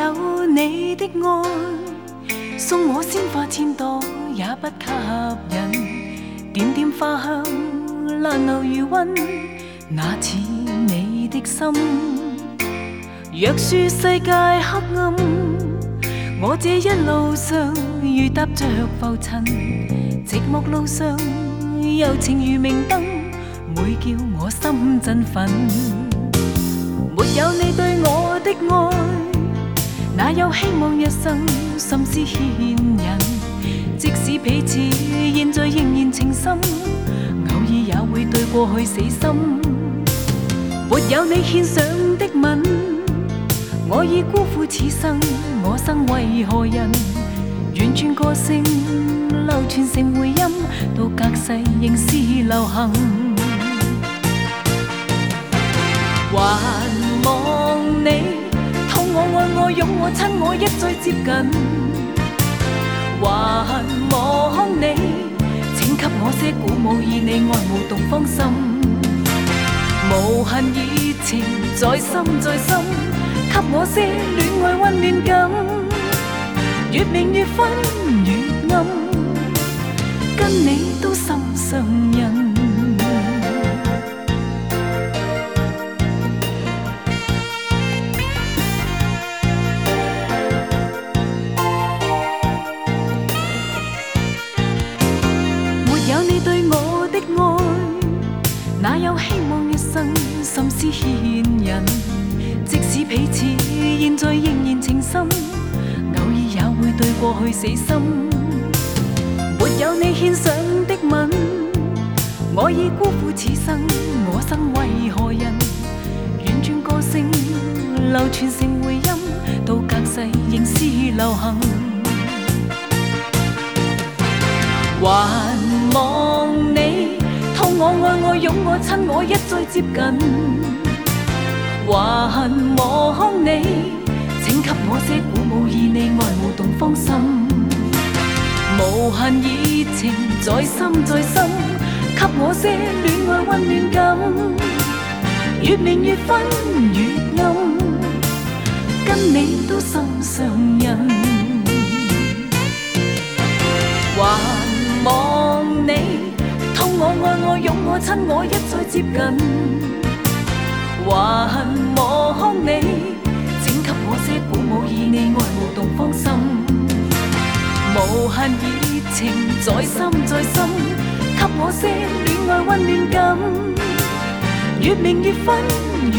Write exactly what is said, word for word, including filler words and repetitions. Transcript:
有你的愛，送我鮮花千朵也不吸引，點點花香爛流如溫，那似你的心。若說世界黑暗，我這一路上如踏着浮塵，寂寞路上柔情如明燈，每叫我心振奮。沒有你對我的愛，哪有希望一生心思牽引？即使彼此現在仍然情深，偶爾也會對過去死心。沒有你獻上的吻，我已辜負此生，我生為何人？婉轉歌聲流傳成回音，到隔世仍是流行。還望你痛我愛我擁我親我一再接近，還望你請給我些鼓舞，以你愛無動芳心，無限熱情在心在心，給我些戀愛溫暖感，越明越昏越暗，跟你都心上人。沒有你對我的愛，哪有希望一生心思牽引？即使彼此現在仍然情深，偶爾也會對過去死心。沒有你獻上的吻，我已辜負此生，我生為何人？婉轉歌聲流傳成回音，到隔世仍是流行。還望你痛我愛我擁我親我一再接近，還望你請給我些鼓舞，以你愛無動芳心，無限熱情在心在心，給我些戀愛溫暖感，越明越昏越暗，跟你都心上人。還望你痛我愛我擁我親我一再接近，還望你請給我些鼓舞，以你愛無動芳心，無限熱情在心在心，給我些戀愛溫暖感，越明越昏